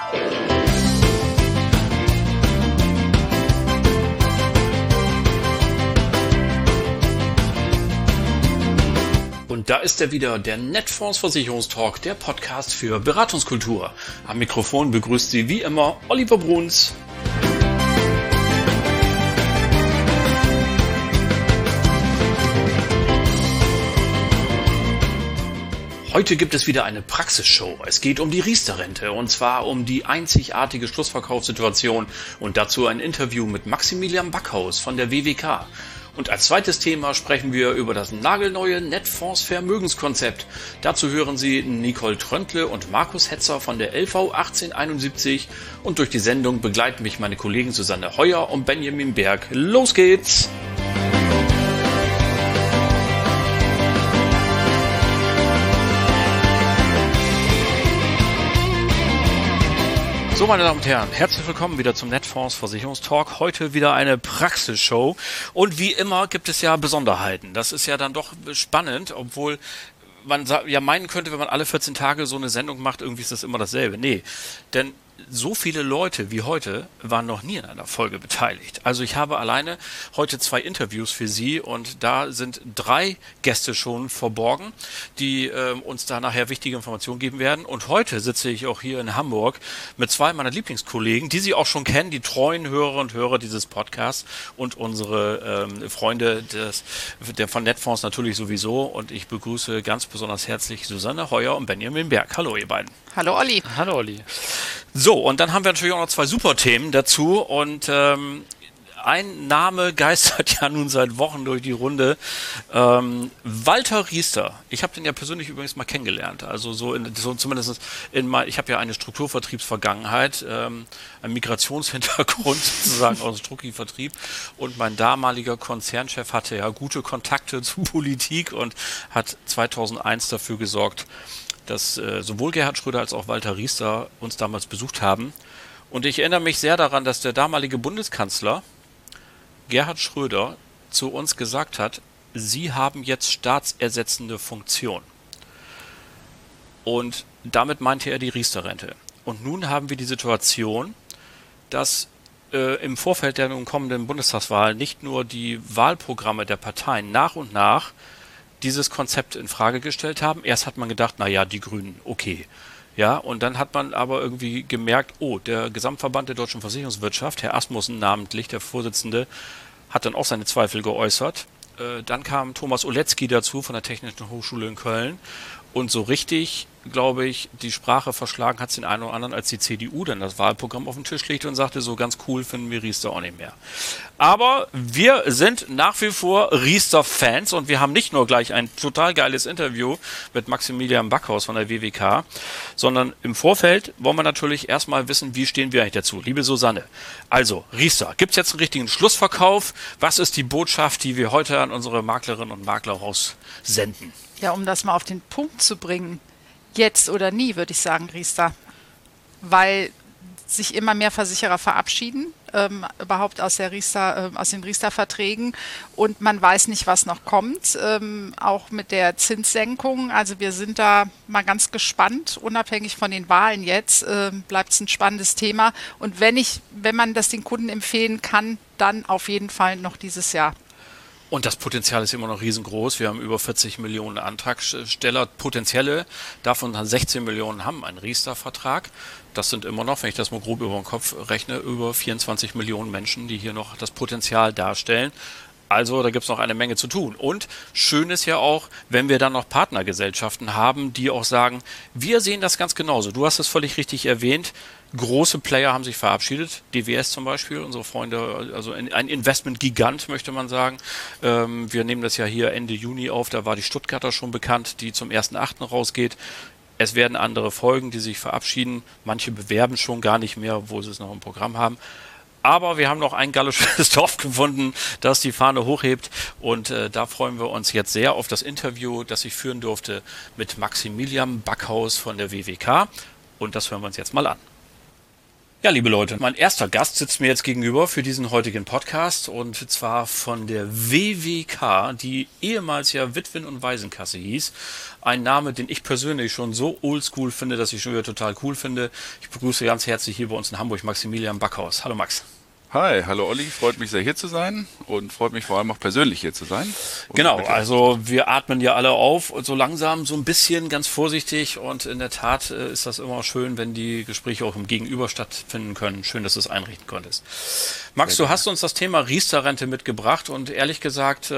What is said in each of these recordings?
Und da ist er wieder, der Netfonds Versicherungstalk, der Podcast für Beratungskultur. Am Mikrofon begrüßt Sie wie immer Oliver Bruns. Heute gibt es wieder eine Praxisshow. Es geht um die Riester-Rente und zwar um die einzigartige Schlussverkaufssituation und dazu ein Interview mit Maximilian Backhaus von der WWK. Und als zweites Thema sprechen wir über das nagelneue Netfonds Vermögenskonzept. Dazu hören Sie Nicole Tröntle und Markus Hetzer von der LV 1871 und durch die Sendung begleiten mich meine Kollegen Susanne Heuer und Benjamin Berg. Los geht's! So, meine Damen und Herren, herzlich willkommen wieder zum Netfonds Versicherungstalk. Heute wieder eine Praxisshow und wie immer gibt es ja Besonderheiten. Das ist ja dann doch spannend, obwohl man ja meinen könnte, wenn man alle 14 Tage so eine Sendung macht, irgendwie ist das immer dasselbe. Nee, denn so viele Leute wie heute waren noch nie in einer Folge beteiligt. Also ich habe alleine heute 2 Interviews für Sie und da sind 3 Gäste schon verborgen, die uns da nachher wichtige Informationen geben werden. Und heute sitze ich auch hier in Hamburg mit 2 meiner Lieblingskollegen, die Sie auch schon kennen, die treuen Hörer und Hörer dieses Podcasts und unsere Freunde von Netfonds natürlich sowieso. Und ich begrüße ganz besonders herzlich Susanne Heuer und Benjamin Berg. Hallo ihr beiden. Hallo Olli. Hallo Olli. So, und dann haben wir natürlich auch noch 2 Superthemen dazu und ein Name geistert ja nun seit Wochen durch die Runde. Walter Riester. Ich habe den ja persönlich übrigens mal kennengelernt. Also zumindest ich habe ja eine Strukturvertriebsvergangenheit, einen Migrationshintergrund sozusagen aus dem Strucki-Vertrieb und mein damaliger Konzernchef hatte ja gute Kontakte zu Politik und hat 2001 dafür gesorgt, dass sowohl Gerhard Schröder als auch Walter Riester uns damals besucht haben. Und ich erinnere mich sehr daran, dass der damalige Bundeskanzler Gerhard Schröder zu uns gesagt hat, Sie haben jetzt staatsersetzende Funktion. Und damit meinte er die Riester-Rente. Und nun haben wir die Situation, dass im Vorfeld der nun kommenden Bundestagswahl nicht nur die Wahlprogramme der Parteien nach und nach dieses Konzept in Frage gestellt haben. Erst hat man gedacht, naja, die Grünen, okay. Ja, und dann hat man aber irgendwie gemerkt, der Gesamtverband der deutschen Versicherungswirtschaft, Herr Asmussen namentlich, der Vorsitzende, hat dann auch seine Zweifel geäußert. Dann kam Thomas Oletzky dazu von der Technischen Hochschule in Köln. Und so richtig, glaube ich, die Sprache verschlagen hat es den einen oder anderen, als die CDU dann das Wahlprogramm auf den Tisch legte und sagte, so ganz cool finden wir Riester auch nicht mehr. Aber wir sind nach wie vor Riester-Fans und wir haben nicht nur gleich ein total geiles Interview mit Maximilian Backhaus von der WWK, sondern im Vorfeld wollen wir natürlich erstmal wissen, wie stehen wir eigentlich dazu. Liebe Susanne, also Riester, gibt es jetzt einen richtigen Schlussverkauf? Was ist die Botschaft, die wir heute an unsere Maklerinnen und Makler raussenden? Ja, um das mal auf den Punkt zu bringen, jetzt oder nie, würde ich sagen, Riester. Weil sich immer mehr Versicherer verabschieden, überhaupt aus den Riester-Verträgen und man weiß nicht, was noch kommt, auch mit der Zinssenkung. Also wir sind da mal ganz gespannt, unabhängig von den Wahlen jetzt, bleibt es ein spannendes Thema. Und wenn man das den Kunden empfehlen kann, dann auf jeden Fall noch dieses Jahr. Und das Potenzial ist immer noch riesengroß. Wir haben über 40 Millionen Antragsteller, potenzielle. Davon 16 Millionen haben einen Riester-Vertrag. Das sind immer noch, wenn ich das mal grob über den Kopf rechne, über 24 Millionen Menschen, die hier noch das Potenzial darstellen. Also da gibt es noch eine Menge zu tun. Und schön ist ja auch, wenn wir dann noch Partnergesellschaften haben, die auch sagen, wir sehen das ganz genauso. Du hast es völlig richtig erwähnt. Große Player haben sich verabschiedet. DWS zum Beispiel, unsere Freunde, also ein Investment-Gigant, möchte man sagen. Wir nehmen das ja hier Ende Juni auf. Da war die Stuttgarter schon bekannt, die zum 1.8. rausgeht. Es werden andere folgen, die sich verabschieden. Manche bewerben schon gar nicht mehr, obwohl sie es noch im Programm haben. Aber wir haben noch ein gallisches Dorf gefunden, das die Fahne hochhebt. Und da freuen wir uns jetzt sehr auf das Interview, das ich führen durfte mit Maximilian Backhaus von der WWK. Und das hören wir uns jetzt mal an. Ja, liebe Leute, mein erster Gast sitzt mir jetzt gegenüber für diesen heutigen Podcast und zwar von der WWK, die ehemals ja Witwen- und Waisenkasse hieß. Ein Name, den ich persönlich schon so oldschool finde, dass ich schon wieder total cool finde. Ich begrüße ganz herzlich hier bei uns in Hamburg Maximilian Backhaus. Hallo Max. Hi, hallo Olli, freut mich sehr hier zu sein und freut mich vor allem auch persönlich hier zu sein. Genau, also wir atmen ja alle auf und so langsam, so ein bisschen, ganz vorsichtig und in der Tat ist das immer schön, wenn die Gespräche auch im Gegenüber stattfinden können. Schön, dass du es einrichten konntest. Max, du hast uns das Thema Riester-Rente mitgebracht und ehrlich gesagt,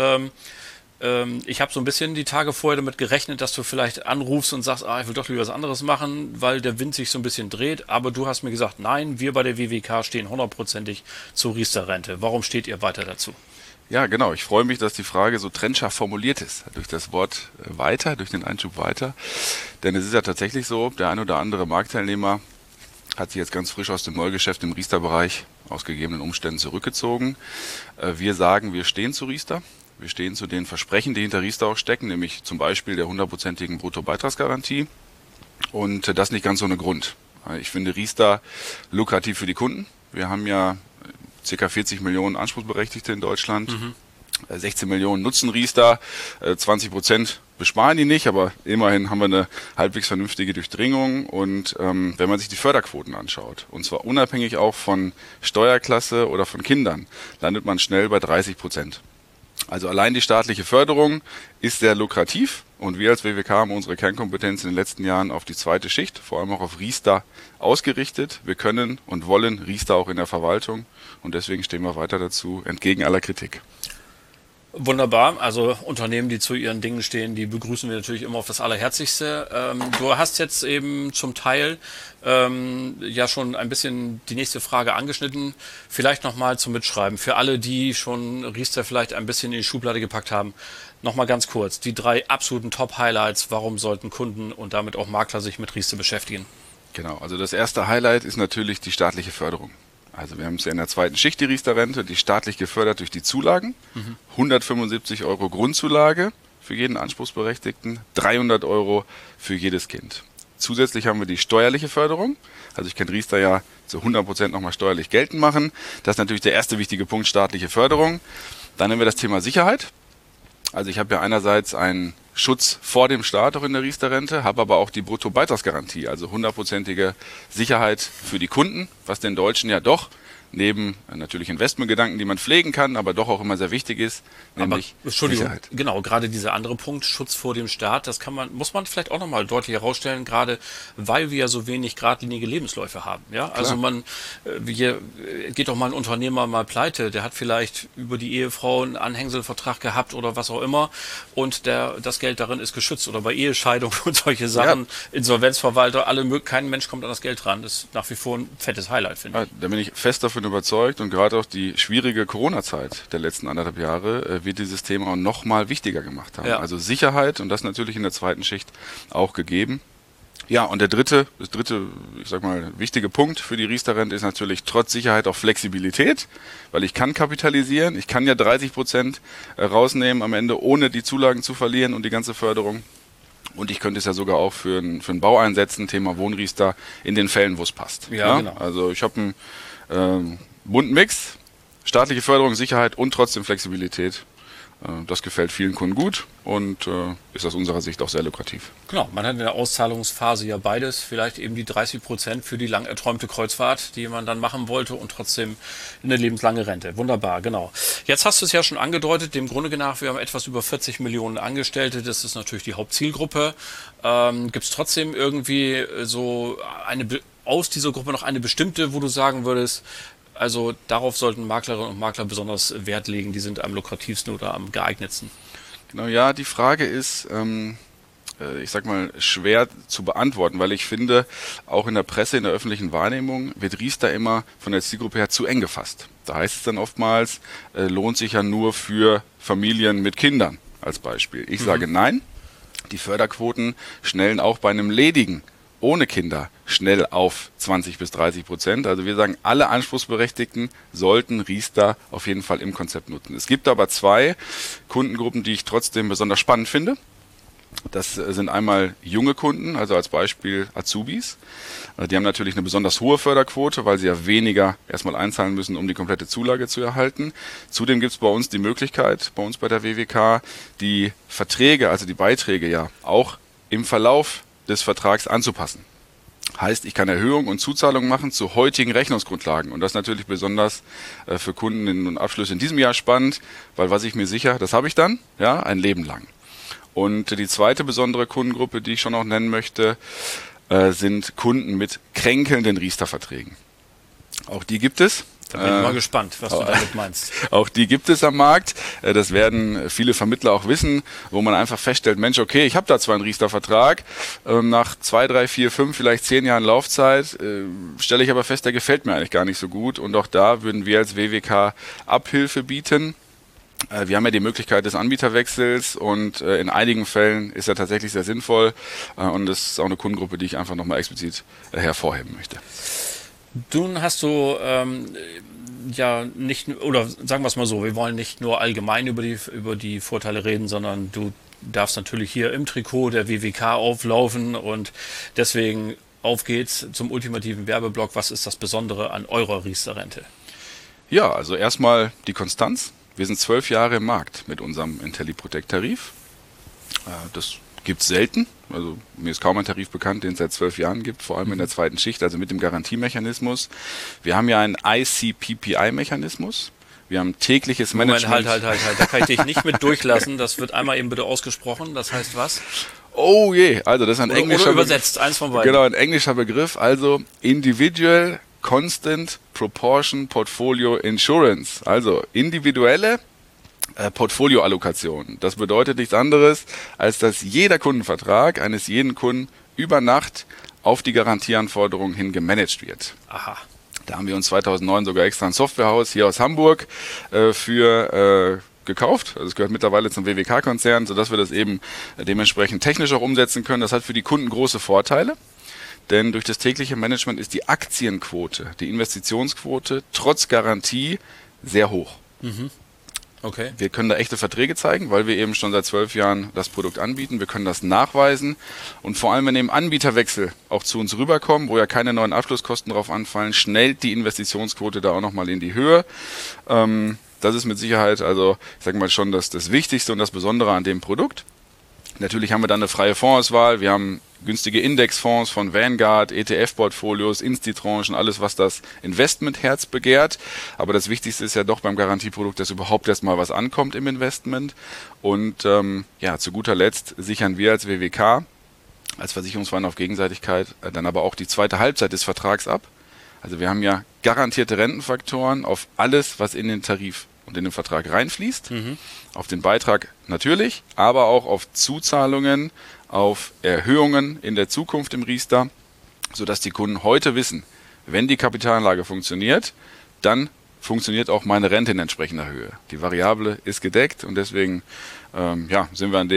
ich habe so ein bisschen die Tage vorher damit gerechnet, dass du vielleicht anrufst und sagst, ich will doch lieber was anderes machen, weil der Wind sich so ein bisschen dreht. Aber du hast mir gesagt, nein, wir bei der WWK stehen hundertprozentig zur Riester-Rente. Warum steht ihr weiter dazu? Ja, genau. Ich freue mich, dass die Frage so trennscharf formuliert ist. Durch das Wort weiter, durch den Einschub weiter. Denn es ist ja tatsächlich so, der ein oder andere Marktteilnehmer hat sich jetzt ganz frisch aus dem Neugeschäft im Riester-Bereich aus gegebenen Umständen zurückgezogen. Wir sagen, wir stehen zu Riester. Wir stehen zu den Versprechen, die hinter Riester auch stecken, nämlich zum Beispiel der 100%igen Bruttobeitragsgarantie. Und das nicht ganz ohne Grund. Ich finde Riester lukrativ für die Kunden. Wir haben ja ca. 40 Millionen Anspruchsberechtigte in Deutschland. 16 Millionen nutzen Riester, 20% besparen die nicht, aber immerhin haben wir eine halbwegs vernünftige Durchdringung. Und wenn man sich die Förderquoten anschaut, und zwar unabhängig auch von Steuerklasse oder von Kindern, landet man schnell bei 30%. Also allein die staatliche Förderung ist sehr lukrativ und wir als WWK haben unsere Kernkompetenz in den letzten Jahren auf die zweite Schicht, vor allem auch auf Riester ausgerichtet. Wir können und wollen Riester auch in der Verwaltung und deswegen stehen wir weiter dazu, entgegen aller Kritik. Wunderbar, also Unternehmen, die zu ihren Dingen stehen, die begrüßen wir natürlich immer auf das Allerherzlichste. Du hast jetzt eben zum Teil ja schon ein bisschen die nächste Frage angeschnitten. Vielleicht nochmal zum Mitschreiben. Für alle, die schon Riester vielleicht ein bisschen in die Schublade gepackt haben, nochmal ganz kurz. Die 3 absoluten Top-Highlights, warum sollten Kunden und damit auch Makler sich mit Riester beschäftigen? Genau, also das erste Highlight ist natürlich die staatliche Förderung. Also wir haben es ja in der zweiten Schicht, die Riester-Rente, die staatlich gefördert durch die Zulagen. 175 € Grundzulage für jeden Anspruchsberechtigten, 300 € für jedes Kind. Zusätzlich haben wir die steuerliche Förderung. Also ich kann Riester ja zu 100% nochmal steuerlich geltend machen. Das ist natürlich der erste wichtige Punkt, staatliche Förderung. Dann haben wir das Thema Sicherheit. Also ich habe ja einerseits einen Schutz vor dem Staat auch in der Riester-Rente, habe aber auch die Bruttobeitragsgarantie, also 100%ige Sicherheit für die Kunden, was den Deutschen ja doch neben natürlich Investmentgedanken, die man pflegen kann, aber doch auch immer sehr wichtig ist, nämlich Sicherheit. Genau, gerade dieser andere Punkt, Schutz vor dem Staat, das muss man vielleicht auch nochmal deutlich herausstellen, gerade weil wir ja so wenig geradlinige Lebensläufe haben. Ja? Also hier geht doch mal ein Unternehmer mal pleite, der hat vielleicht über die Ehefrau einen Anhängselvertrag gehabt oder was auch immer und das Geld darin ist geschützt oder bei Ehescheidung und solche Sachen, Insolvenzverwalter, kein Mensch kommt an das Geld ran. Das ist nach wie vor ein fettes Highlight, finde ich. Da bin ich fest davon überzeugt und gerade auch die schwierige Corona-Zeit der letzten 1,5 Jahre wird dieses Thema auch noch mal wichtiger gemacht haben. Ja. Also Sicherheit und das natürlich in der zweiten Schicht auch gegeben. Ja, und das dritte, ich sag mal, wichtige Punkt für die Riester-Rente ist natürlich trotz Sicherheit auch Flexibilität, weil ich kann kapitalisieren, ich kann ja 30% rausnehmen am Ende, ohne die Zulagen zu verlieren und die ganze Förderung. Und ich könnte es ja sogar auch für einen Bau einsetzen, Thema Wohnriester, in den Fällen, wo es passt. Ja, genau. Also ich habe einen bunten Mix, staatliche Förderung, Sicherheit und trotzdem Flexibilität. Das gefällt vielen Kunden gut und ist aus unserer Sicht auch sehr lukrativ. Genau, man hat in der Auszahlungsphase ja beides, vielleicht eben die 30% für die lang erträumte Kreuzfahrt, die man dann machen wollte und trotzdem eine lebenslange Rente. Wunderbar, genau. Jetzt hast du es ja schon angedeutet, dem Grunde nach, wir haben etwas über 40 Millionen Angestellte, das ist natürlich die Hauptzielgruppe. Gibt es trotzdem irgendwie so aus dieser Gruppe noch eine bestimmte, wo du sagen würdest, also darauf sollten Maklerinnen und Makler besonders Wert legen, die sind am lukrativsten oder am geeignetsten? Genau, ja, die Frage ist, ich sag mal, schwer zu beantworten, weil ich finde, auch in der Presse, in der öffentlichen Wahrnehmung wird Riester immer von der Zielgruppe her zu eng gefasst. Da heißt es dann oftmals, lohnt sich ja nur für Familien mit Kindern als Beispiel. Ich sage nein, die Förderquoten schnellen auch bei einem ledigen ohne Kinder schnell auf 20-30%. Also wir sagen, alle Anspruchsberechtigten sollten Riester auf jeden Fall im Konzept nutzen. Es gibt aber 2 Kundengruppen, die ich trotzdem besonders spannend finde. Das sind einmal junge Kunden, also als Beispiel Azubis. Die haben natürlich eine besonders hohe Förderquote, weil sie ja weniger erstmal einzahlen müssen, um die komplette Zulage zu erhalten. Zudem gibt es bei uns die Möglichkeit, bei uns bei der WWK, die Verträge, also die Beiträge ja auch im Verlauf des Vertrags anzupassen. Heißt, ich kann Erhöhungen und Zuzahlungen machen zu heutigen Rechnungsgrundlagen. Und das ist natürlich besonders für Kunden und Abschlüsse in diesem Jahr spannend, weil was ich mir sicher, das habe ich dann, ja, ein Leben lang. Und die zweite besondere Kundengruppe, die ich schon noch nennen möchte, sind Kunden mit kränkelnden Riester-Verträgen. Auch die gibt es. Da bin ich mal gespannt, was du damit meinst. Auch die gibt es am Markt. Das werden viele Vermittler auch wissen, wo man einfach feststellt, Mensch, okay, ich habe da zwar einen Riester-Vertrag, nach 2, 3, 4, 5, vielleicht 10 Jahren Laufzeit, stelle ich aber fest, der gefällt mir eigentlich gar nicht so gut. Und auch da würden wir als WWK Abhilfe bieten. Wir haben ja die Möglichkeit des Anbieterwechsels und in einigen Fällen ist er tatsächlich sehr sinnvoll und das ist auch eine Kundengruppe, die ich einfach nochmal explizit hervorheben möchte. Nun hast du ja nicht, oder sagen wir es mal so, wir wollen nicht nur allgemein über die Vorteile reden, sondern du darfst natürlich hier im Trikot der WWK auflaufen und deswegen auf geht's zum ultimativen Werbeblock. Was ist das Besondere an eurer Riester-Rente? Ja, also erstmal die Konstanz. Wir sind 12 Jahre im Markt mit unserem IntelliProtect-Tarif. Das gibt es selten. Also mir ist kaum ein Tarif bekannt, den es seit 12 Jahren gibt, vor allem in der zweiten Schicht, also mit dem Garantiemechanismus. Wir haben ja einen ICPPI-Mechanismus. Wir haben tägliches Management. Moment, halt. Da kann ich dich nicht mit durchlassen. Das wird einmal eben bitte ausgesprochen. Das heißt was? Oh je, also das ist ein englischer oder übersetzt, eins von beiden. Genau, ein englischer Begriff. Also Individual Constant Proportion Portfolio Insurance, also individuelle Portfolioallokation. Das bedeutet nichts anderes, als dass jeder Kundenvertrag eines jeden Kunden über Nacht auf die Garantieanforderungen hin gemanagt wird. Aha. Da haben wir uns 2009 sogar extra ein Softwarehaus hier aus Hamburg für gekauft. Also es gehört mittlerweile zum WWK-Konzern, sodass wir das eben dementsprechend technisch auch umsetzen können. Das hat für die Kunden große Vorteile. Denn durch das tägliche Management ist die Aktienquote, die Investitionsquote trotz Garantie sehr hoch. Mhm. Okay. Wir können da echte Verträge zeigen, weil wir eben schon seit 12 Jahren das Produkt anbieten. Wir können das nachweisen und vor allem, wenn eben Anbieterwechsel auch zu uns rüberkommen, wo ja keine neuen Abschlusskosten drauf anfallen, schnellt die Investitionsquote da auch nochmal in die Höhe. Das ist mit Sicherheit, also ich sage mal schon, das Wichtigste und das Besondere an dem Produkt. Natürlich haben wir dann eine freie Fondsauswahl. Wir haben günstige Indexfonds von Vanguard, ETF-Portfolios, Insti-Tranchen, alles, was das Investmentherz begehrt. Aber das Wichtigste ist ja doch beim Garantieprodukt, dass überhaupt erstmal was ankommt im Investment. Und zu guter Letzt sichern wir als WWK, als Versicherungsverein auf Gegenseitigkeit, dann aber auch die zweite Halbzeit des Vertrags ab. Also wir haben ja garantierte Rentenfaktoren auf alles, was in den Tarif und in den Vertrag reinfließt. Mhm. Auf den Beitrag natürlich, aber auch auf Zuzahlungen, auf Erhöhungen in der Zukunft im Riester, sodass die Kunden heute wissen, wenn die Kapitalanlage funktioniert, dann funktioniert auch meine Rente in entsprechender Höhe. Die Variable ist gedeckt und deswegen sind wir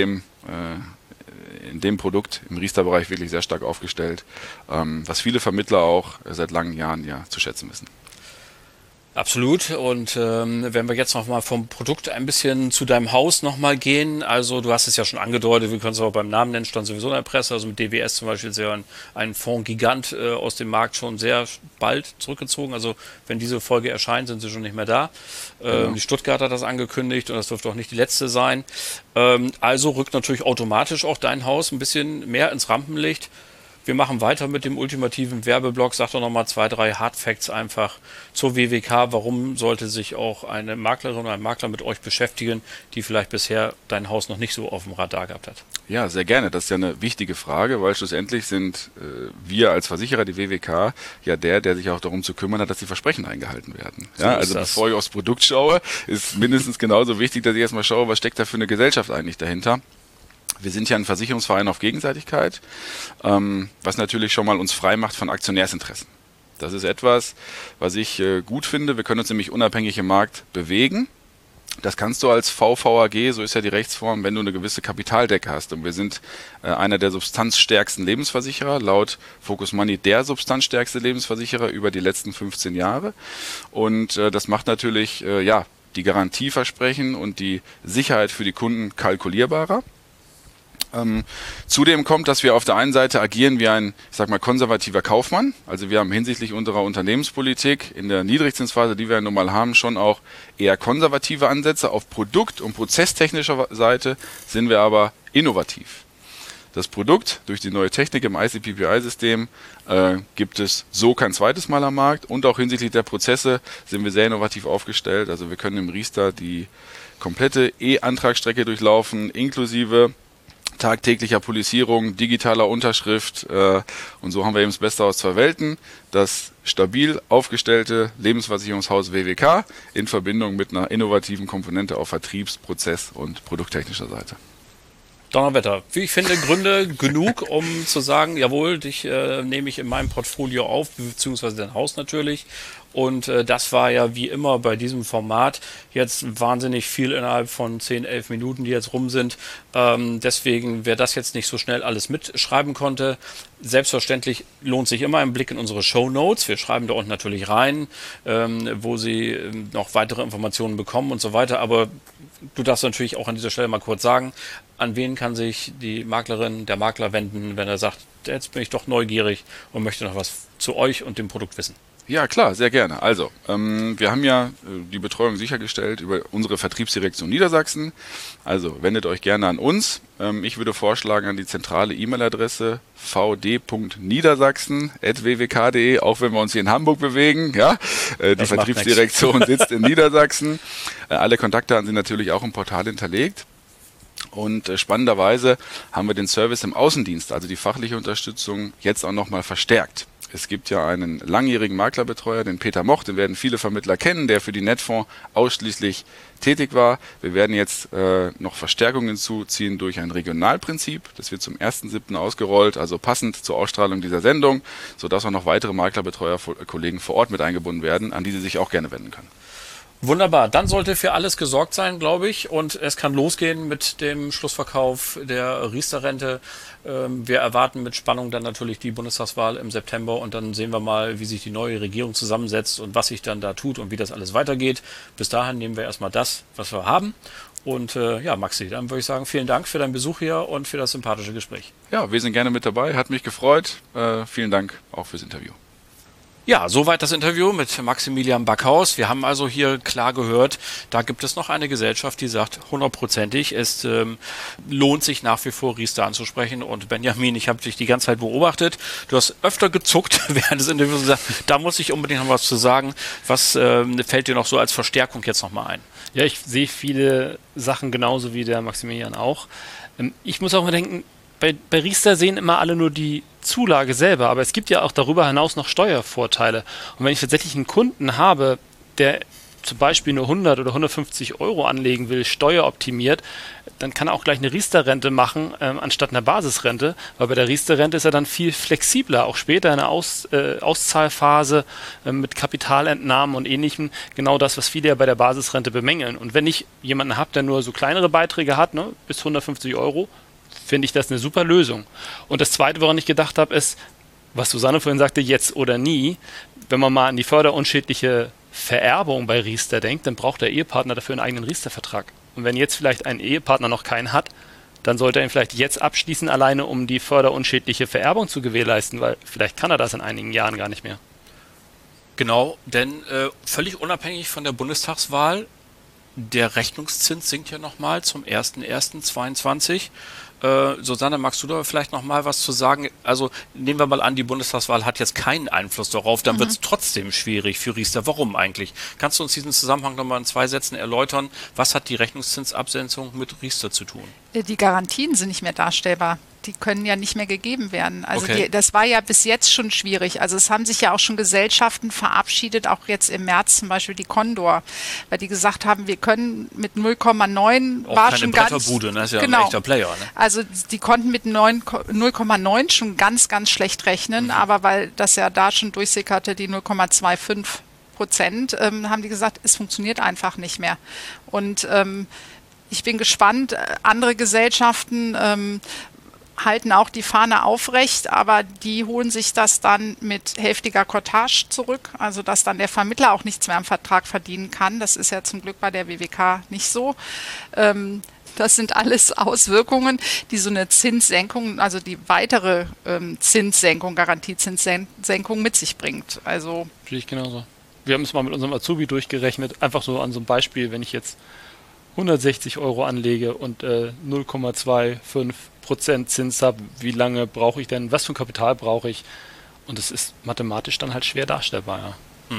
in dem Produkt im Riester-Bereich wirklich sehr stark aufgestellt, was viele Vermittler auch seit langen Jahren ja zu schätzen wissen. Absolut. Und wenn wir jetzt nochmal vom Produkt ein bisschen zu deinem Haus nochmal gehen, also du hast es ja schon angedeutet, wir können es auch beim Namen nennen, stand sowieso in der Presse, also mit DWS zum Beispiel ist ja ein Fonds-Gigant aus dem Markt schon sehr bald zurückgezogen, also wenn diese Folge erscheint, sind sie schon nicht mehr da. Die Stuttgart hat das angekündigt und das dürfte auch nicht die letzte sein. Also rückt natürlich automatisch auch dein Haus ein bisschen mehr ins Rampenlicht. Wir machen weiter mit dem ultimativen Werbeblock. Sag doch nochmal 2, 3 Hardfacts einfach zur WWK. Warum sollte sich auch eine Maklerin oder ein Makler mit euch beschäftigen, die vielleicht bisher dein Haus noch nicht so auf dem Radar gehabt hat? Ja, sehr gerne. Das ist ja eine wichtige Frage, weil schlussendlich sind wir als Versicherer, die WWK, ja der sich auch darum zu kümmern hat, dass die Versprechen eingehalten werden. Ja, also bevor ich aufs Produkt schaue, ist mindestens genauso wichtig, dass ich erstmal schaue, was steckt da für eine Gesellschaft eigentlich dahinter. Wir sind ja ein Versicherungsverein auf Gegenseitigkeit, was natürlich schon mal uns frei macht von Aktionärsinteressen. Das ist etwas, was ich gut finde. Wir können uns nämlich unabhängig im Markt bewegen. Das kannst du als VVAG, so ist ja die Rechtsform, wenn du eine gewisse Kapitaldecke hast. Und wir sind einer der substanzstärksten Lebensversicherer, laut Focus Money der substanzstärkste Lebensversicherer über die letzten 15 Jahre. Und das macht natürlich die Garantieversprechen und die Sicherheit für die Kunden kalkulierbarer. Zudem kommt, dass wir auf der einen Seite agieren wie ein, ich sag mal, konservativer Kaufmann. Also wir haben hinsichtlich unserer Unternehmenspolitik in der Niedrigzinsphase, die wir ja nun mal haben, schon auch eher konservative Ansätze. Auf Produkt- und prozesstechnischer Seite sind wir aber innovativ. Das Produkt durch die neue Technik im ICPPI-System gibt es so kein zweites Mal am Markt, und auch hinsichtlich der Prozesse sind wir sehr innovativ aufgestellt. Also wir können im Riester die komplette E-Antragsstrecke durchlaufen, inklusive tagtäglicher Polizierung, digitaler Unterschrift, und so haben wir eben das Beste aus zwei Welten. Das stabil aufgestellte Lebensversicherungshaus WWK in Verbindung mit einer innovativen Komponente auf Vertriebs-, Prozess- und produkttechnischer Seite. Donnerwetter. Wie ich finde, Gründe genug, um zu sagen, jawohl, dich nehme ich in meinem Portfolio auf, beziehungsweise dein Haus natürlich. Und das war ja wie immer bei diesem Format jetzt wahnsinnig viel innerhalb von 10, 11 Minuten, die jetzt rum sind. Deswegen, wer das jetzt nicht so schnell alles mitschreiben konnte, selbstverständlich lohnt sich immer ein Blick in unsere Shownotes. Wir schreiben da unten natürlich rein, wo Sie noch weitere Informationen bekommen und so weiter. Aber du darfst natürlich auch an dieser Stelle mal kurz sagen, an wen kann sich die Maklerin, der Makler wenden, wenn er sagt, jetzt bin ich doch neugierig und möchte noch was zu euch und dem Produkt wissen. Ja, klar, sehr gerne. Also, wir haben ja die Betreuung sichergestellt über unsere Vertriebsdirektion Niedersachsen. Also, wendet euch gerne an uns. Ich würde vorschlagen an die zentrale E-Mail-Adresse vd.niedersachsen@wwk.de, auch wenn wir uns hier in Hamburg bewegen. Ja, die Vertriebsdirektion sitzt in Niedersachsen. Alle Kontaktdaten sind natürlich auch im Portal hinterlegt. Und spannenderweise haben wir den Service im Außendienst, also die fachliche Unterstützung, jetzt auch nochmal verstärkt. Es gibt ja einen langjährigen Maklerbetreuer, den Peter Moch, den werden viele Vermittler kennen, der für die Netfonds ausschließlich tätig war. Wir werden jetzt noch Verstärkungen hinzuziehen durch ein Regionalprinzip. Das wird zum 1.7. ausgerollt, also passend zur Ausstrahlung dieser Sendung, sodass auch noch weitere Maklerbetreuer-Kollegen vor Ort mit eingebunden werden, an die Sie sich auch gerne wenden können. Wunderbar, dann sollte für alles gesorgt sein, glaube ich, und es kann losgehen mit dem Schlussverkauf der Riester-Rente. Wir erwarten mit Spannung dann natürlich die Bundestagswahl im September, und dann sehen wir mal, wie sich die neue Regierung zusammensetzt und was sich dann da tut und wie das alles weitergeht. Bis dahin nehmen wir erstmal das, was wir haben. Und ja, Maxi, dann würde ich sagen, vielen Dank für deinen Besuch hier und für das sympathische Gespräch. Ja, wir sind gerne mit dabei, hat mich gefreut. Vielen Dank auch fürs Interview. Ja, soweit das Interview mit Maximilian Backhaus. Wir haben also hier klar gehört, da gibt es noch eine Gesellschaft, die sagt, 100%ig, es lohnt sich nach wie vor Riester anzusprechen. Und Benjamin, ich habe dich die ganze Zeit beobachtet. Du hast öfter gezuckt während des Interviews und gesagt, da muss ich unbedingt noch was zu sagen. Was fällt dir noch so als Verstärkung jetzt nochmal ein? Ja, ich sehe viele Sachen genauso wie der Maximilian auch. Ich muss auch mal denken, bei Riester sehen immer alle nur die Zulage selber, aber es gibt ja auch darüber hinaus noch Steuervorteile. Und wenn ich tatsächlich einen Kunden habe, der zum Beispiel nur 100 oder 150 Euro anlegen will, steueroptimiert, dann kann er auch gleich eine Riester-Rente machen, anstatt einer Basisrente, weil bei der Riester-Rente ist er dann viel flexibler, auch später in der Auszahlphase mit Kapitalentnahmen und Ähnlichem, genau das, was viele ja bei der Basisrente bemängeln. Und wenn ich jemanden habe, der nur so kleinere Beiträge hat, ne, bis 150 Euro, finde ich das eine super Lösung. Und das Zweite, woran ich gedacht habe, ist, was Susanne vorhin sagte, jetzt oder nie. Wenn man mal an die förderunschädliche Vererbung bei Riester denkt, dann braucht der Ehepartner dafür einen eigenen Riester-Vertrag. Und wenn jetzt vielleicht ein Ehepartner noch keinen hat, dann sollte er ihn vielleicht jetzt abschließen, alleine um die förderunschädliche Vererbung zu gewährleisten, weil vielleicht kann er das in einigen Jahren gar nicht mehr. Genau, denn völlig unabhängig von der Bundestagswahl, der Rechnungszins sinkt ja nochmal zum 01.01.22. Susanne, magst du da vielleicht noch mal was zu sagen? Also nehmen wir mal an, die Bundestagswahl hat jetzt keinen Einfluss darauf, dann wird es trotzdem schwierig für Riester. Warum eigentlich? Kannst du uns diesen Zusammenhang noch mal in 2 Sätzen erläutern? Was hat die Rechnungszinsabsenkung mit Riester zu tun? Die Garantien sind nicht mehr darstellbar. Die können ja nicht mehr gegeben werden. Also Okay. das war ja bis jetzt schon schwierig. Also es haben sich ja auch schon Gesellschaften verabschiedet, auch jetzt im März zum Beispiel die Condor, weil die gesagt haben, wir können mit 0,9 Auch war keine schon ganz... Bretterbude, ne? Das ist ja genau. ein echter Player. Ne? Also die konnten mit 0,9 schon ganz, ganz schlecht rechnen, aber weil das ja da schon durchsickerte, die 0,25%, haben die gesagt, es funktioniert einfach nicht mehr. Und ich bin gespannt, andere Gesellschaften halten auch die Fahne aufrecht, aber die holen sich das dann mit heftiger Cortage zurück, also dass dann der Vermittler auch nichts mehr am Vertrag verdienen kann. Das ist ja zum Glück bei der WWK nicht so. Das sind alles Auswirkungen, die so eine Zinssenkung, also die weitere Zinssenkung, Garantiezinssenkung mit sich bringt. Also Sehe ich genauso. Wir haben es mal mit unserem Azubi durchgerechnet, einfach so an so einem Beispiel, wenn ich jetzt 160 Euro anlege und 0,25% Zins habe, wie lange brauche ich denn, was für ein Kapital brauche ich? Und das ist mathematisch dann halt schwer darstellbar, ja.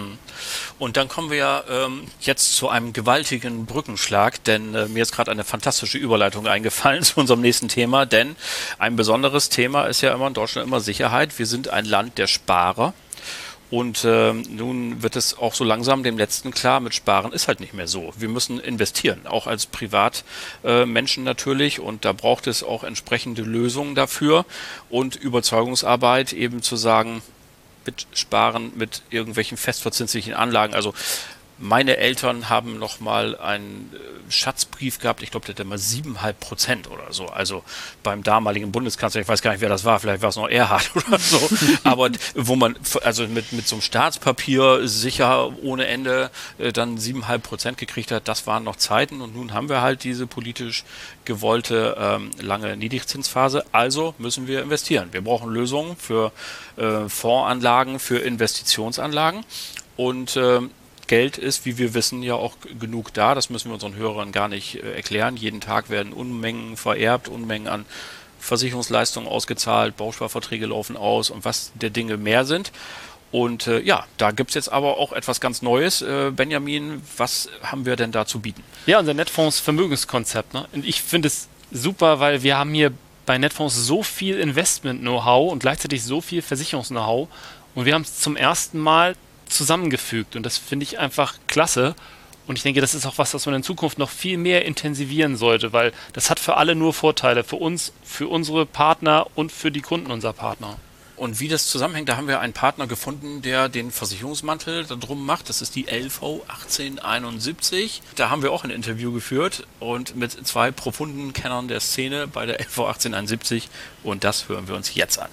Und dann kommen wir ja jetzt zu einem gewaltigen Brückenschlag, denn mir ist gerade eine fantastische Überleitung eingefallen zu unserem nächsten Thema, denn ein besonderes Thema ist ja immer in Deutschland immer Sicherheit. Wir sind ein Land der Sparer. Und nun wird es auch so langsam dem Letzten klar, mit Sparen ist halt nicht mehr so. Wir müssen investieren, auch als Privatmenschen natürlich. Und da braucht es auch entsprechende Lösungen dafür und Überzeugungsarbeit, eben zu sagen, mit Sparen, mit irgendwelchen festverzinslichen Anlagen. Also meine Eltern haben noch mal einen Schatzbrief gehabt, ich glaube, der hatte mal 7,5% oder so. Also beim damaligen Bundeskanzler, ich weiß gar nicht, wer das war, vielleicht war es noch Erhard oder so. Aber wo man, also mit so einem Staatspapier sicher ohne Ende dann 7,5% gekriegt hat, das waren noch Zeiten. Und nun haben wir halt diese politisch gewollte lange Niedrigzinsphase. Also müssen wir investieren. Wir brauchen Lösungen für Fondsanlagen, für Investitionsanlagen. Und Geld ist, wie wir wissen, ja auch genug da. Das müssen wir unseren Hörern gar nicht erklären. Jeden Tag werden Unmengen vererbt, Unmengen an Versicherungsleistungen ausgezahlt, Bausparverträge laufen aus und was der Dinge mehr sind. Und ja, da gibt es jetzt aber auch etwas ganz Neues. Benjamin, was haben wir denn da zu bieten? Ja, unser Netfonds Vermögenskonzept. Ne? Und ich finde es super, weil wir haben hier bei Netfonds so viel Investment-Know-how und gleichzeitig so viel Versicherungs-Know-how. Und wir haben es zum ersten Mal zusammengefügt und das finde ich einfach klasse und ich denke, das ist auch was man in Zukunft noch viel mehr intensivieren sollte, weil das hat für alle nur Vorteile, für uns, für unsere Partner und für die Kunden unserer Partner. Und wie das zusammenhängt, da haben wir einen Partner gefunden, der den Versicherungsmantel darum macht. Das ist die LV 1871. Da haben wir auch ein Interview geführt und mit zwei profunden Kennern der Szene bei der LV 1871 und das hören wir uns jetzt an.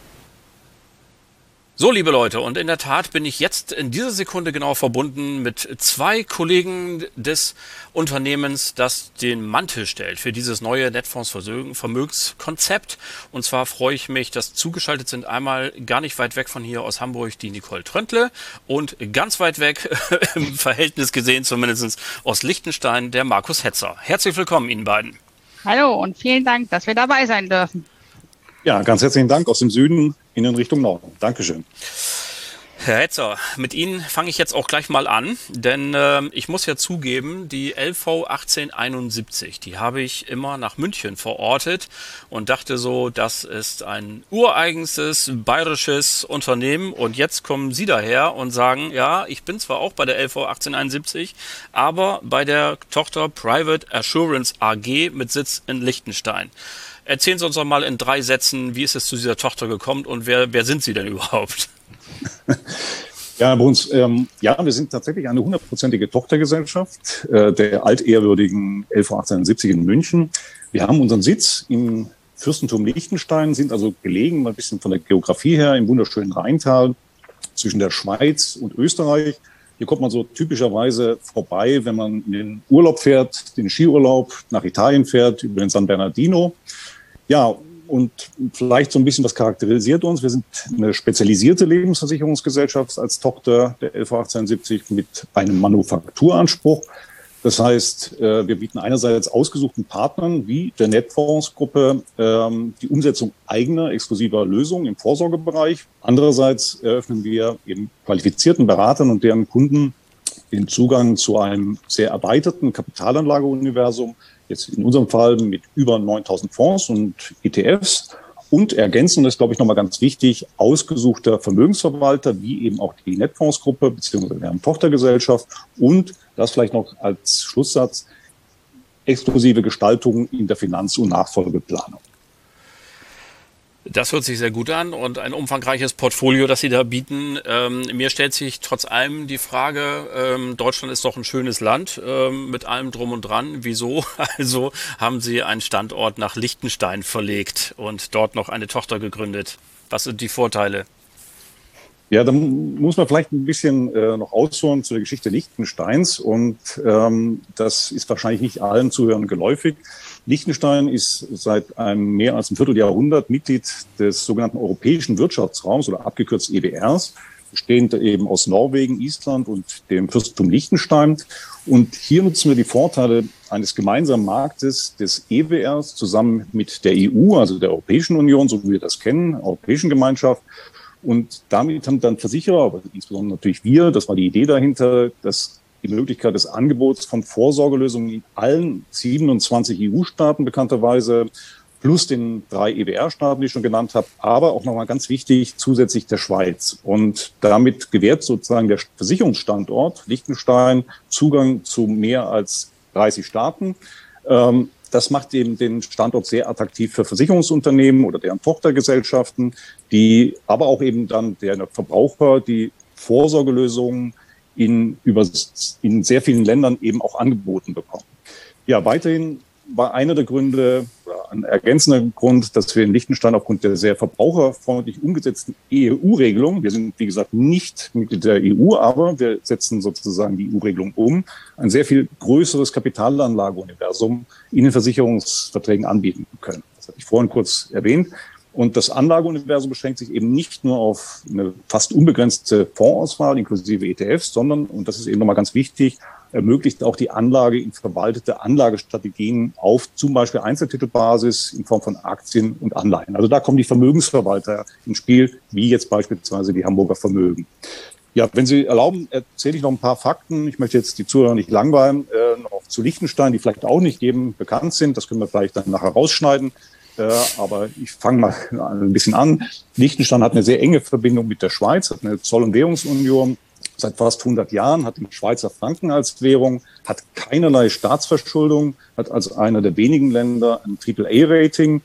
So, liebe Leute, und in der Tat bin ich jetzt in dieser Sekunde genau verbunden mit zwei Kollegen des Unternehmens, das den Mantel stellt für dieses neue Netfonds Vermögenskonzept. Und zwar freue ich mich, dass zugeschaltet sind einmal gar nicht weit weg von hier aus Hamburg die Nicole Tröntle und ganz weit weg im Verhältnis gesehen zumindest aus Liechtenstein der Markus Hetzer. Herzlich willkommen Ihnen beiden. Hallo und vielen Dank, dass wir dabei sein dürfen. Ja, ganz herzlichen Dank aus dem Süden in Richtung Norden. Dankeschön. Herr Hetzer, mit Ihnen fange ich jetzt auch gleich mal an, denn ich muss ja zugeben, die LV 1871, die habe ich immer nach München verortet und dachte so, das ist ein ureigenstes bayerisches Unternehmen und jetzt kommen Sie daher und sagen, ja, ich bin zwar auch bei der LV 1871, aber bei der Tochter Private Assurance AG mit Sitz in Liechtenstein. Erzählen Sie uns doch mal in 3 Sätzen, wie ist es zu dieser Tochter gekommen und wer sind Sie denn überhaupt? Ja, bei uns, wir sind tatsächlich eine 100%ige Tochtergesellschaft der altehrwürdigen LV 1870 in München. Wir haben unseren Sitz im Fürstentum Liechtenstein, sind also gelegen, mal ein bisschen von der Geografie her, im wunderschönen Rheintal zwischen der Schweiz und Österreich. Hier kommt man so typischerweise vorbei, wenn man in den Urlaub fährt, den Skiurlaub nach Italien fährt, über den San Bernardino. Ja, und vielleicht so ein bisschen, was charakterisiert uns. Wir sind eine spezialisierte Lebensversicherungsgesellschaft als Tochter der LV 1870 mit einem Manufakturanspruch. Das heißt, wir bieten einerseits ausgesuchten Partnern wie der Netfonds-Gruppe die Umsetzung eigener exklusiver Lösungen im Vorsorgebereich. Andererseits eröffnen wir eben qualifizierten Beratern und deren Kunden den Zugang zu einem sehr erweiterten Kapitalanlageuniversum, jetzt in unserem Fall mit über 9.000 Fonds und ETFs und ergänzen, das ist, glaube ich, nochmal ganz wichtig, ausgesuchter Vermögensverwalter, wie eben auch die Netfonds-Gruppe beziehungsweise deren Tochtergesellschaft und das vielleicht noch als Schlusssatz, exklusive Gestaltung in der Finanz- und Nachfolgeplanung. Das hört sich sehr gut an und ein umfangreiches Portfolio, das Sie da bieten. Mir stellt sich trotz allem die Frage, Deutschland ist doch ein schönes Land mit allem drum und dran. Wieso also haben Sie einen Standort nach Liechtenstein verlegt und dort noch eine Tochter gegründet? Was sind die Vorteile? Ja, dann muss man vielleicht ein bisschen noch ausholen zu der Geschichte Liechtensteins. Und das ist wahrscheinlich nicht allen Zuhörern geläufig. Liechtenstein ist seit einem mehr als einem Vierteljahrhundert Mitglied des sogenannten Europäischen Wirtschaftsraums oder abgekürzt EWRs, bestehend eben aus Norwegen, Island und dem Fürstentum Liechtenstein. Und hier nutzen wir die Vorteile eines gemeinsamen Marktes des EWRs zusammen mit der EU, also der Europäischen Union, so wie wir das kennen, Europäischen Gemeinschaft. Und damit haben dann Versicherer, aber insbesondere natürlich wir, das war die Idee dahinter, dass die Möglichkeit des Angebots von Vorsorgelösungen in allen 27 EU-Staaten bekannterweise, plus den 3 EWR-Staaten, die ich schon genannt habe, aber auch nochmal ganz wichtig, zusätzlich der Schweiz. Und damit gewährt sozusagen der Versicherungsstandort Liechtenstein Zugang zu mehr als 30 Staaten. Das macht eben den Standort sehr attraktiv für Versicherungsunternehmen oder deren Tochtergesellschaften, die aber auch eben dann der Verbraucher die Vorsorgelösungen in sehr vielen Ländern eben auch angeboten bekommen. Ja, weiterhin war einer der Gründe, ein ergänzender Grund, dass wir in Liechtenstein aufgrund der sehr verbraucherfreundlich umgesetzten EU-Regelung, wir sind wie gesagt nicht Mitglied der EU, aber wir setzen sozusagen die EU-Regelung um, ein sehr viel größeres Kapitalanlageuniversum in den Versicherungsverträgen anbieten können. Das hatte ich vorhin kurz erwähnt. Und das Anlageuniversum beschränkt sich eben nicht nur auf eine fast unbegrenzte Fondsauswahl inklusive ETFs, sondern, und das ist eben nochmal ganz wichtig, ermöglicht auch die Anlage in verwaltete Anlagestrategien auf zum Beispiel Einzeltitelbasis in Form von Aktien und Anleihen. Also da kommen die Vermögensverwalter ins Spiel, wie jetzt beispielsweise die Hamburger Vermögen. Ja, wenn Sie erlauben, erzähle ich noch ein paar Fakten. Ich möchte jetzt die Zuhörer nicht langweilen, noch zu Liechtenstein, die vielleicht auch nicht jedem bekannt sind. Das können wir vielleicht dann nachher rausschneiden. Aber ich fange mal ein bisschen an. Liechtenstein hat eine sehr enge Verbindung mit der Schweiz, hat eine Zoll- und Währungsunion seit fast 100 Jahren, hat den Schweizer Franken als Währung, hat keinerlei Staatsverschuldung, hat als einer der wenigen Länder ein AAA-Rating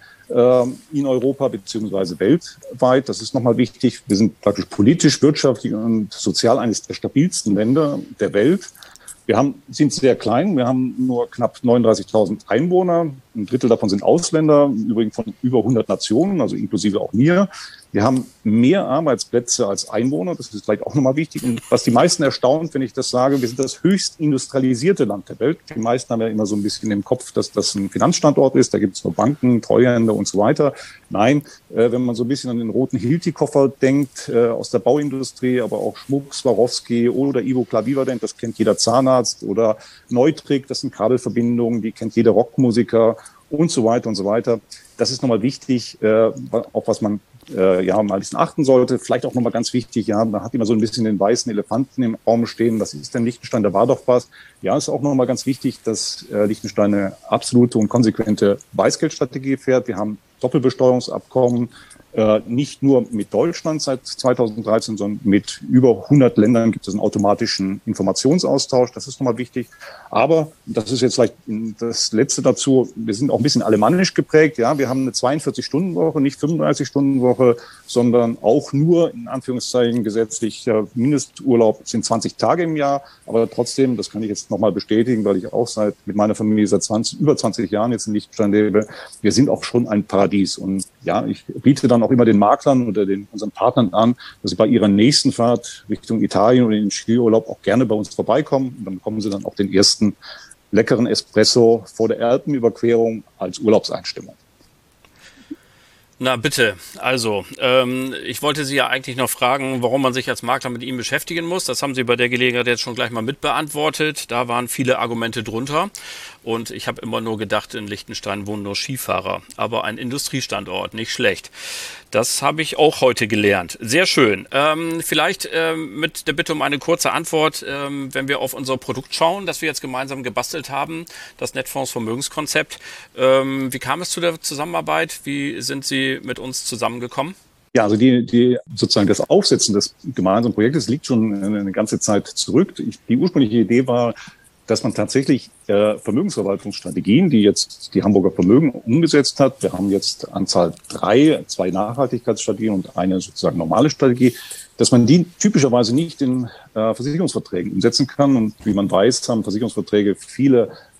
in Europa beziehungsweise weltweit. Das ist nochmal wichtig. Wir sind praktisch politisch, wirtschaftlich und sozial eines der stabilsten Länder der Welt. Wir sind sehr klein, wir haben nur knapp 39.000 Einwohner, ein Drittel davon sind Ausländer, im Übrigen von über 100 Nationen, also inklusive auch mir. Wir haben mehr Arbeitsplätze als Einwohner, das ist vielleicht auch nochmal wichtig. Und was die meisten erstaunt, wenn ich das sage, wir sind das höchst industrialisierte Land der Welt. Die meisten haben ja immer so ein bisschen im Kopf, dass das ein Finanzstandort ist, da gibt es nur Banken, Treuhänder und so weiter. Nein, wenn man so ein bisschen an den roten Hilti-Koffer denkt, aus der Bauindustrie, aber auch Schmuck, Swarovski oder Ivo Claviva denkt, das kennt jeder Zahnarzt, oder Neutrik, das sind Kabelverbindungen, die kennt jeder Rockmusiker und so weiter und so weiter. Das ist nochmal wichtig, auf was man mal ein bisschen achten sollte. Vielleicht auch nochmal ganz wichtig, ja, man hat immer so ein bisschen den weißen Elefanten im Raum stehen. Was ist denn Liechtenstein? Da war doch was. Ja, ist auch nochmal ganz wichtig, dass Liechtenstein eine absolute und konsequente Weißgeldstrategie fährt. Wir haben Doppelbesteuerungsabkommen, nicht nur mit Deutschland seit 2013, sondern mit über 100 Ländern gibt es einen automatischen Informationsaustausch. Das ist nochmal wichtig. Aber, das ist jetzt vielleicht das Letzte dazu, wir sind auch ein bisschen alemannisch geprägt. Ja, wir haben eine 42-Stunden-Woche, nicht 35-Stunden-Woche, sondern auch nur, in Anführungszeichen, gesetzlicher Mindesturlaub sind 20 Tage im Jahr. Aber trotzdem, das kann ich jetzt nochmal bestätigen, weil ich auch mit meiner Familie seit über 20 Jahren jetzt in Liechtenstein lebe. Wir sind auch schon ein Paradies. Und ja, ich biete dann auch immer den Maklern oder unseren Partnern an, dass sie bei ihrer nächsten Fahrt Richtung Italien oder in den Skiurlaub auch gerne bei uns vorbeikommen. Und dann bekommen sie dann auch den ersten leckeren Espresso vor der Alpenüberquerung als Urlaubseinstimmung. Na bitte, also ich wollte Sie ja eigentlich noch fragen, warum man sich als Makler mit ihm beschäftigen muss. Das haben Sie bei der Gelegenheit jetzt schon gleich mal mitbeantwortet. Da waren viele Argumente drunter und ich habe immer nur gedacht, in Liechtenstein wohnen nur Skifahrer. Aber ein Industriestandort, nicht schlecht. Das habe ich auch heute gelernt. Sehr schön. Vielleicht mit der Bitte um eine kurze Antwort, wenn wir auf unser Produkt schauen, das wir jetzt gemeinsam gebastelt haben, das Netfonds Vermögenskonzept. Wie kam es zu der Zusammenarbeit? Wie sind Sie mit uns zusammengekommen? Ja, also sozusagen das Aufsetzen des gemeinsamen Projektes liegt schon eine ganze Zeit zurück. Die ursprüngliche Idee war, dass man tatsächlich Vermögensverwaltungsstrategien, die jetzt die Hamburger Vermögen umgesetzt hat, wir haben jetzt Anzahl 3, 2 Nachhaltigkeitsstrategien und eine sozusagen normale Strategie, dass man die typischerweise nicht in Versicherungsverträgen umsetzen kann. Und wie man weiß, haben Versicherungsverträge viele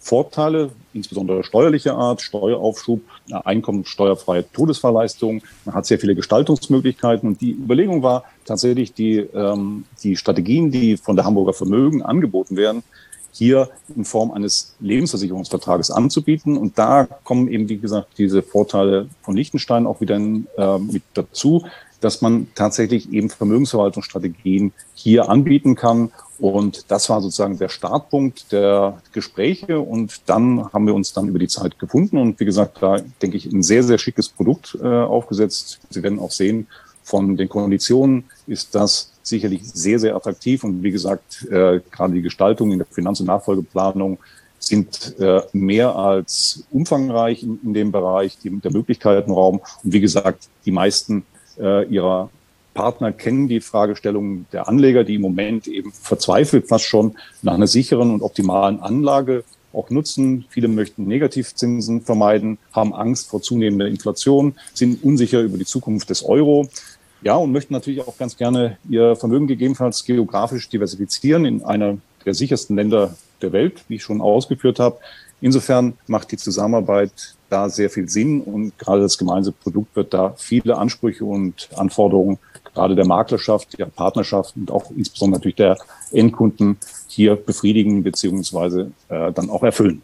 Vorteile, insbesondere steuerlicher Art, Steueraufschub, einkommenssteuerfreie Todesfallleistung. Man hat sehr viele Gestaltungsmöglichkeiten. Und die Überlegung war tatsächlich, die Strategien, die von der Hamburger Vermögen angeboten werden, hier in Form eines Lebensversicherungsvertrages anzubieten. Und da kommen eben, wie gesagt, diese Vorteile von Liechtenstein auch wieder mit dazu, dass man tatsächlich eben Vermögensverwaltungsstrategien hier anbieten kann. Und das war sozusagen der Startpunkt der Gespräche. Und dann haben wir uns dann über die Zeit gefunden. Und wie gesagt, da denke ich, ein sehr, sehr schickes Produkt aufgesetzt. Sie werden auch sehen, von den Konditionen ist das sicherlich sehr, sehr attraktiv. Und wie gesagt, gerade die Gestaltung in der Finanz- und Nachfolgeplanung sind mehr als umfangreich in dem Bereich, der Möglichkeitenraum. Und wie gesagt, die meisten ihrer Partner kennen die Fragestellungen der Anleger, die im Moment eben verzweifelt fast schon nach einer sicheren und optimalen Anlage auch nutzen. Viele möchten Negativzinsen vermeiden, haben Angst vor zunehmender Inflation, sind unsicher über die Zukunft des Euro. Ja, und möchten natürlich auch ganz gerne ihr Vermögen gegebenenfalls geografisch diversifizieren in einer der sichersten Länder der Welt, wie ich schon ausgeführt habe. Insofern macht die Zusammenarbeit da sehr viel Sinn und gerade das gemeinsame Produkt wird da viele Ansprüche und Anforderungen gerade der Maklerschaft, der Partnerschaft und auch insbesondere natürlich der Endkunden hier befriedigen beziehungsweise dann auch erfüllen.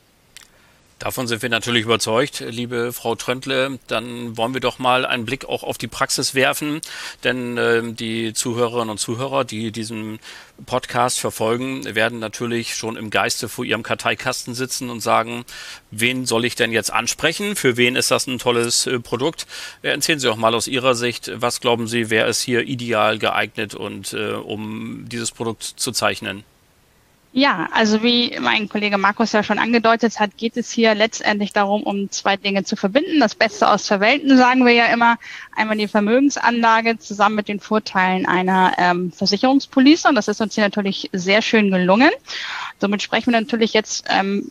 Davon sind wir natürlich überzeugt, liebe Frau Tröntle. Dann wollen wir doch mal einen Blick auch auf die Praxis werfen, denn die Zuhörerinnen und Zuhörer, die diesen Podcast verfolgen, werden natürlich schon im Geiste vor ihrem Karteikasten sitzen und sagen, wen soll ich denn jetzt ansprechen? Für wen ist das ein tolles Produkt? Erzählen Sie auch mal aus Ihrer Sicht, was glauben Sie, wer ist hier ideal geeignet und um dieses Produkt zu zeichnen? Ja, also wie mein Kollege Markus ja schon angedeutet hat, geht es hier letztendlich darum, um zwei Dinge zu verbinden. Das Beste aus zwei Welten, sagen wir ja immer. Einmal die Vermögensanlage zusammen mit den Vorteilen einer Versicherungspolice. Und das ist uns hier natürlich sehr schön gelungen. Somit sprechen wir natürlich jetzt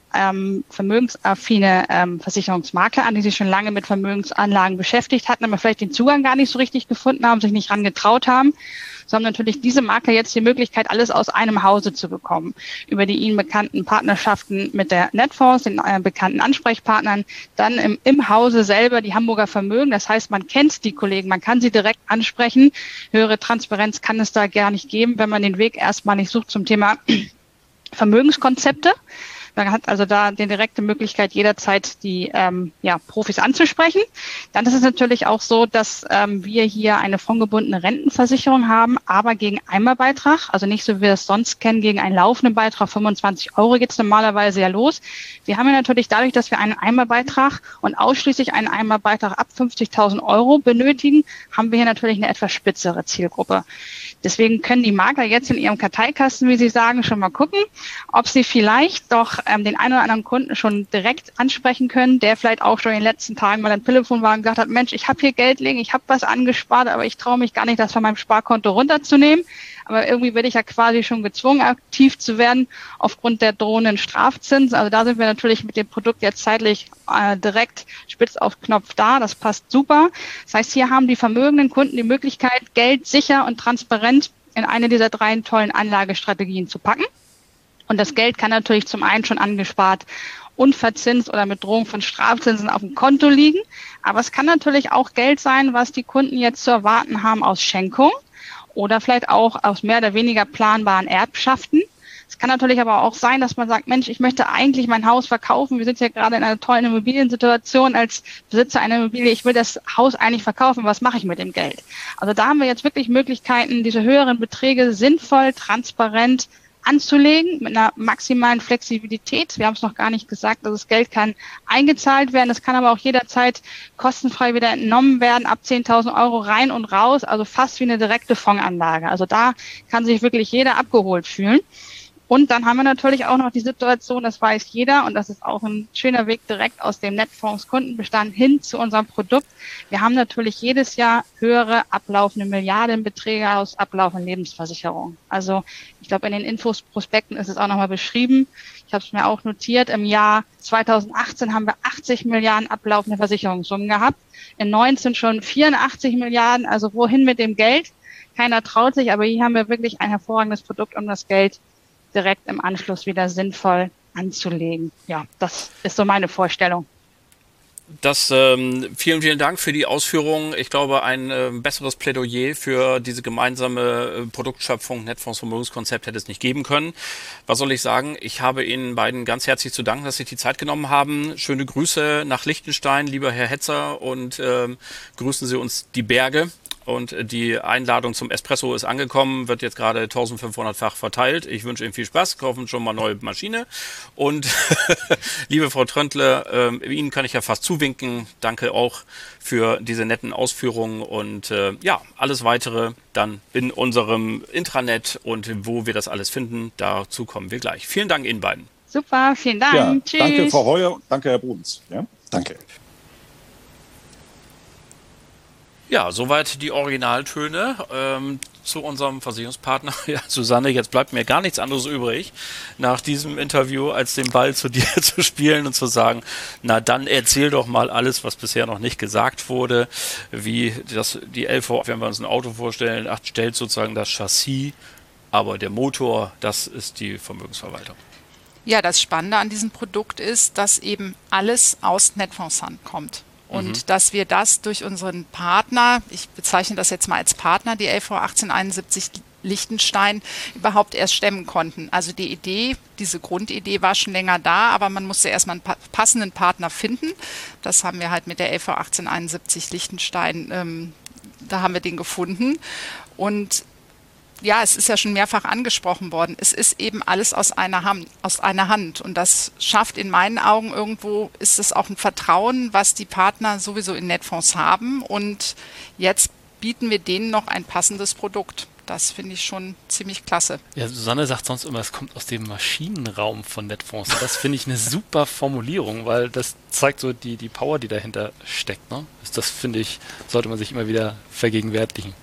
vermögensaffine Versicherungsmakler an, die sich schon lange mit Vermögensanlagen beschäftigt hatten, aber vielleicht den Zugang gar nicht so richtig gefunden haben, sich nicht ran getraut haben. So haben natürlich diese Makler jetzt die Möglichkeit, alles aus einem Hause zu bekommen. Über die ihnen bekannten Partnerschaften mit der Netfonds, den bekannten Ansprechpartnern, dann im Hause selber die Hamburger Vermögen. Das heißt, man kennt die Kollegen, man kann sie direkt ansprechen. Höhere Transparenz kann es da gar nicht geben, wenn man den Weg erstmal nicht sucht zum Thema Vermögenskonzepte. Man hat also da die direkte Möglichkeit, jederzeit die Profis anzusprechen. Dann ist es natürlich auch so, dass wir hier eine fondgebundene Rentenversicherung haben, aber gegen Einmalbeitrag, also nicht so wie wir es sonst kennen, gegen einen laufenden Beitrag, 25 € geht es normalerweise ja los. Wir haben ja natürlich dadurch, dass wir einen Einmalbeitrag und ausschließlich einen Einmalbeitrag ab 50.000 € benötigen, haben wir hier natürlich eine etwas spitzere Zielgruppe. Deswegen können die Makler jetzt in ihrem Karteikasten, wie Sie sagen, schon mal gucken, ob sie vielleicht doch den einen oder anderen Kunden schon direkt ansprechen können, der vielleicht auch schon in den letzten Tagen mal am Telefon war und gesagt hat, Mensch, ich habe hier Geld liegen, ich habe was angespart, aber ich traue mich gar nicht, das von meinem Sparkonto runterzunehmen. Aber irgendwie werde ich ja quasi schon gezwungen, aktiv zu werden aufgrund der drohenden Strafzinsen. Also da sind wir natürlich mit dem Produkt jetzt zeitlich direkt spitz auf Knopf da. Das passt super. Das heißt, hier haben die vermögenden Kunden die Möglichkeit, Geld sicher und transparent in eine dieser 3 tollen Anlagestrategien zu packen. Und das Geld kann natürlich zum einen schon angespart, unverzinst oder mit Drohung von Strafzinsen auf dem Konto liegen. Aber es kann natürlich auch Geld sein, was die Kunden jetzt zu erwarten haben aus Schenkung oder vielleicht auch aus mehr oder weniger planbaren Erbschaften. Es kann natürlich aber auch sein, dass man sagt, Mensch, ich möchte eigentlich mein Haus verkaufen. Wir sind ja gerade in einer tollen Immobiliensituation als Besitzer einer Immobilie. Ich will das Haus eigentlich verkaufen. Was mache ich mit dem Geld? Also da haben wir jetzt wirklich Möglichkeiten, diese höheren Beträge sinnvoll, transparent anzulegen mit einer maximalen Flexibilität. Wir haben es noch gar nicht gesagt, also das Geld kann eingezahlt werden, das kann aber auch jederzeit kostenfrei wieder entnommen werden, ab 10.000 € rein und raus, also fast wie eine direkte Fondsanlage. Also da kann sich wirklich jeder abgeholt fühlen. Und dann haben wir natürlich auch noch die Situation, das weiß jeder, und das ist auch ein schöner Weg direkt aus dem Netfonds Kundenbestand hin zu unserem Produkt. Wir haben natürlich jedes Jahr höhere ablaufende Milliardenbeträge aus ablaufenden Lebensversicherungen. Also ich glaube, in den Infos-Prospekten ist es auch nochmal beschrieben. Ich habe es mir auch notiert. Im Jahr 2018 haben wir 80 Milliarden ablaufende Versicherungssummen gehabt. In 19 schon 84 Milliarden. Also wohin mit dem Geld? Keiner traut sich, aber hier haben wir wirklich ein hervorragendes Produkt, um das Geld direkt im Anschluss wieder sinnvoll anzulegen. Ja, das ist so meine Vorstellung. Vielen, vielen Dank für die Ausführungen. Ich glaube, ein besseres Plädoyer für diese gemeinsame Produktschöpfung Netfonds Vermögenskonzept hätte es nicht geben können. Was soll ich sagen? Ich habe Ihnen beiden ganz herzlich zu danken, dass Sie die Zeit genommen haben. Schöne Grüße nach Liechtenstein, lieber Herr Hetzer, und grüßen Sie uns die Berge. Und die Einladung zum Espresso ist angekommen, wird jetzt gerade 1500-fach verteilt. Ich wünsche Ihnen viel Spaß, kaufen schon mal neue Maschine. Und liebe Frau Tröntle, Ihnen kann ich ja fast zuwinken. Danke auch für diese netten Ausführungen und alles Weitere dann in unserem Intranet und wo wir das alles finden, dazu kommen wir gleich. Vielen Dank Ihnen beiden. Super, vielen Dank. Ja, Tschüss. danke Frau Heuer, danke Herr Bruns. Ja, danke. Ja, soweit die Originaltöne zu unserem Versicherungspartner. Ja, Susanne, jetzt bleibt mir gar nichts anderes übrig, nach diesem Interview, als den Ball zu dir zu spielen und zu sagen, na dann erzähl doch mal alles, was bisher noch nicht gesagt wurde, wie die LV, wenn wir uns ein Auto vorstellen, stellt sozusagen das Chassis, aber der Motor, das ist die Vermögensverwaltung. Ja, das Spannende an diesem Produkt ist, dass eben alles aus Netfonds Hand kommt. Und dass wir das durch unseren Partner, ich bezeichne das jetzt mal als Partner, die LV 1871 Liechtenstein, überhaupt erst stemmen konnten. Also die Idee, diese Grundidee war schon länger da, aber man musste erstmal einen passenden Partner finden. Das haben wir halt mit der LV 1871 Liechtenstein, da haben wir den gefunden. Und ja, es ist ja schon mehrfach angesprochen worden. Es ist eben alles aus einer Hand. Und das schafft in meinen Augen irgendwo, ist es auch ein Vertrauen, was die Partner sowieso in Netfonds haben. Und jetzt bieten wir denen noch ein passendes Produkt. Das finde ich schon ziemlich klasse. Ja, Susanne sagt sonst immer, es kommt aus dem Maschinenraum von Netfonds. Und das finde ich eine super Formulierung, weil das zeigt so die Power, die dahinter steckt. Ne? Das finde ich, sollte man sich immer wieder vergegenwärtigen.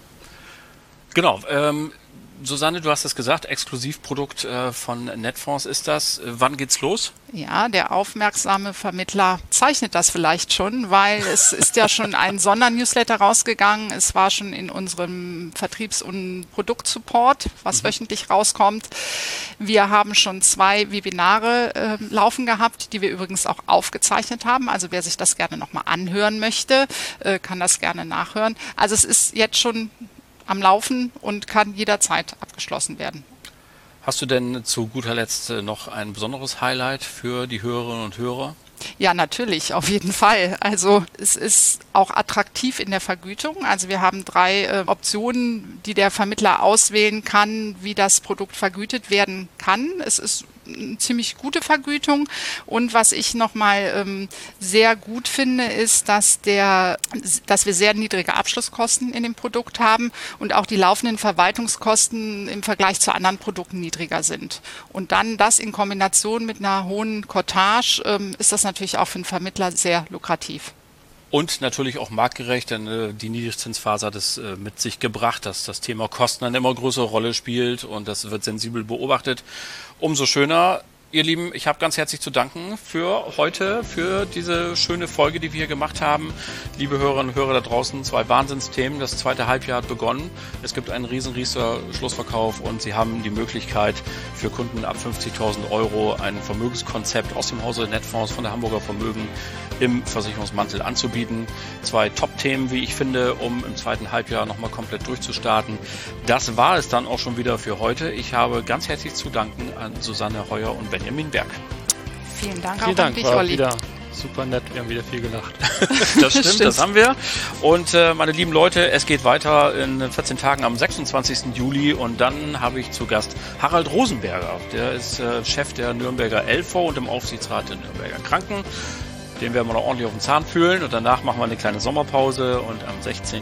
Genau. Susanne, du hast es gesagt, Exklusivprodukt von Netfonds ist das. Wann geht's los? Ja, der aufmerksame Vermittler zeichnet das vielleicht schon, weil es ist ja schon ein Sondernewsletter rausgegangen. Es war schon in unserem Vertriebs- und Produktsupport, was wöchentlich rauskommt. Wir haben schon 2 Webinare laufen gehabt, die wir übrigens auch aufgezeichnet haben. Also wer sich das gerne nochmal anhören möchte, kann das gerne nachhören. Also es ist jetzt schon am Laufen und kann jederzeit abgeschlossen werden. Hast du denn zu guter Letzt noch ein besonderes Highlight für die Hörerinnen und Hörer? Ja, natürlich, auf jeden Fall. Also es ist auch attraktiv in der Vergütung. Also wir haben 3 Optionen, die der Vermittler auswählen kann, wie das Produkt vergütet werden kann. Es ist eine ziemlich gute Vergütung. Und was ich nochmal sehr gut finde, ist, dass wir sehr niedrige Abschlusskosten in dem Produkt haben und auch die laufenden Verwaltungskosten im Vergleich zu anderen Produkten niedriger sind. Und dann das in Kombination mit einer hohen Cottage ist das natürlich auch für einen Vermittler sehr lukrativ. Und natürlich auch marktgerecht, denn die Niedrigzinsphase hat es mit sich gebracht, dass das Thema Kosten eine immer größere Rolle spielt und das wird sensibel beobachtet. Umso schöner, ihr Lieben, ich habe ganz herzlich zu danken für heute, für diese schöne Folge, die wir hier gemacht haben. Liebe Hörerinnen und Hörer da draußen, 2 Wahnsinnsthemen. Das zweite Halbjahr hat begonnen. Es gibt einen riesen Schlussverkauf und Sie haben die Möglichkeit, für Kunden ab 50.000 Euro ein Vermögenskonzept aus dem Hause Netfonds von der Hamburger Vermögen im Versicherungsmantel anzubieten. 2 Top-Themen, wie ich finde, um im zweiten Halbjahr nochmal komplett durchzustarten. Das war es dann auch schon wieder für heute. Ich habe ganz herzlich zu danken an Susanne Heuer und Benjamin Berg. Vielen Dank Vielen auch Dank, an dich, war Olli. wieder super nett, wir haben wieder viel gelacht. Das stimmt, das haben wir. Und meine lieben Leute, es geht weiter in 14 Tagen am 26. Juli und dann habe ich zu Gast Harald Rosenberger. Der ist Chef der Nürnberger LV und im Aufsichtsrat der Nürnberger Kranken. Den werden wir noch ordentlich auf den Zahn fühlen und danach machen wir eine kleine Sommerpause und am 16.08.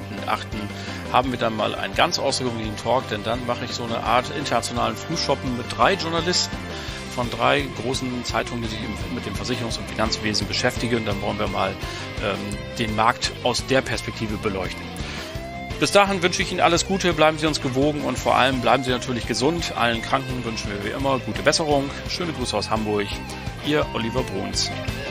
haben wir dann mal einen ganz außergewöhnlichen Talk, denn dann mache ich so eine Art internationalen Frühshoppen mit 3 Journalisten von 3 großen Zeitungen, die sich mit dem Versicherungs- und Finanzwesen beschäftigen. Und dann wollen wir mal den Markt aus der Perspektive beleuchten. Bis dahin wünsche ich Ihnen alles Gute, bleiben Sie uns gewogen und vor allem bleiben Sie natürlich gesund. Allen Kranken wünschen wir wie immer gute Besserung. Schöne Grüße aus Hamburg. Ihr Oliver Bruns.